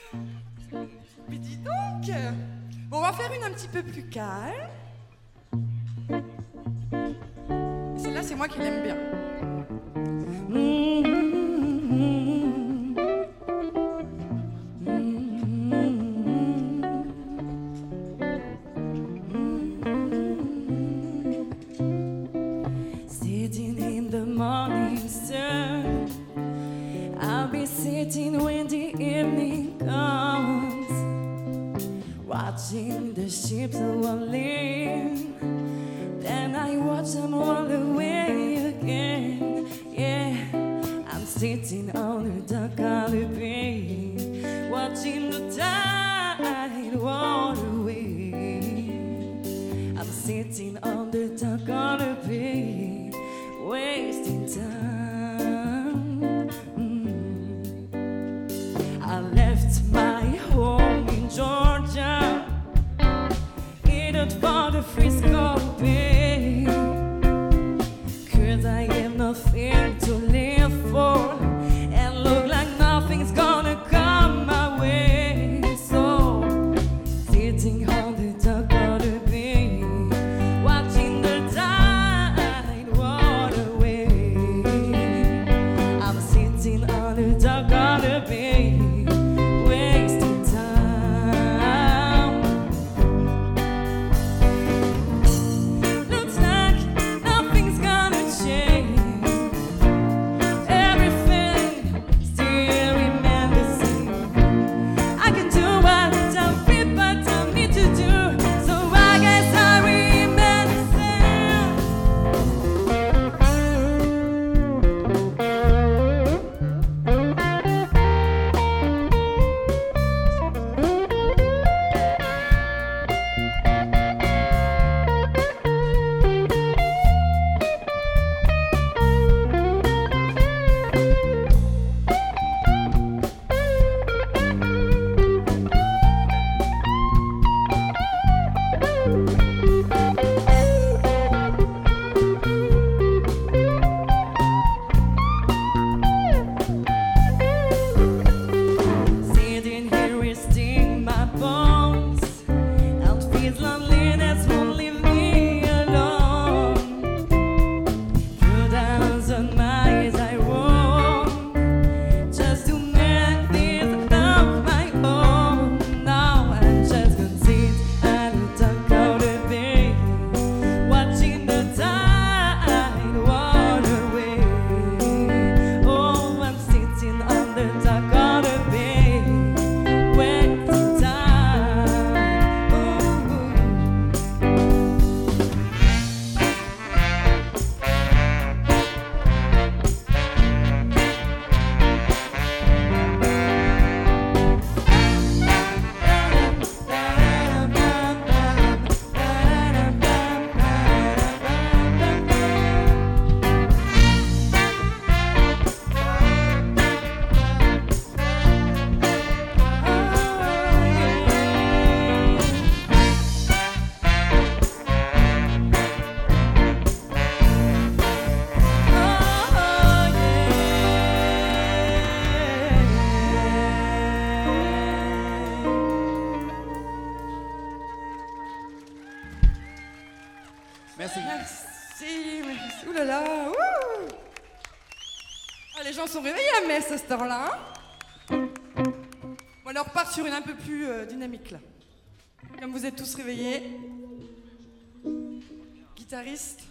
Mais dis donc. Bon, on va faire une un petit peu plus calme. Et celle-là, c'est moi qui l'aime bien. Sitting in the morning sun, I'll be sitting when the evening comes, watching the ships rolling. Then I watch them roll away again. Yeah, I'm sitting on the dock of the bay, watching the tide roll away. I'm sitting on the dock of the bay, wasting time. I left my home in Georgia, headed for the Frisco Bay, 'cause I have nothing to live for, and look like nothing's gonna come my way. So, sitting on the dock of the bay, watching the tide roll away. I'm sitting on the dock of the bay, wasting time. Looks like nothing's gonna change. Everything still remains the same. I can do what some people tell me to do, so I guess I remain the same. Sitting here resting my bones, and feels loneliness won't leave me alone. Through thousand miles I roam, just to make this love my home. Now I'm just gonna sit at the dock of the bay, watching the tide roll away. Oh, I'm sitting on the dock of the bay, wasting time. Ooh. Merci. Merci. Ouh là là. Ouh. Ah, les gens sont réveillés à Metz à cette heure-là. Hein. Bon, alors on repart sur une un peu plus dynamique là. Comme vous êtes tous réveillés. Guitariste.